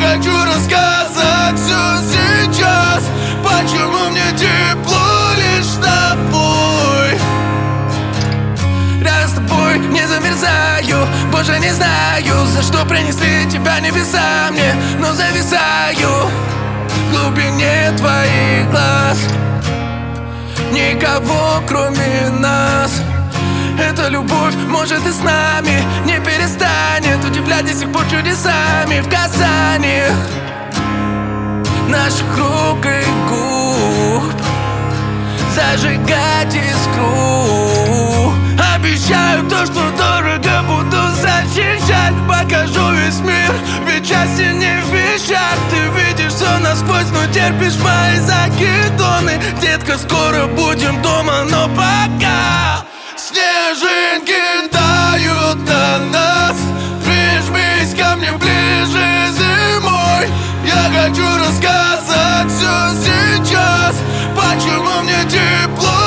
хочу рассказать все сейчас. Почему мне тепло лишь с тобой? Я с тобой не замерзаю, боже, не знаю, за что принесли тебя небеса мне, но зависаю в глубине твоих глаз. Никого кроме нас. Эта любовь может и с нами не перестанет удивлять до сих пор чудесами в касаниях наших рук и губ, зажигать искру. Обещаю то, что дорого буду защищать. Покажу весь мир, ведь счастье не в вещах. Ты видишь все насквозь, но терпишь мои закидоны. Детка, скоро будем дома, но пока снежинки тают на нас. Прижмись ко мне ближе зимой. Я хочу рассказать все сейчас. Почему мне тепло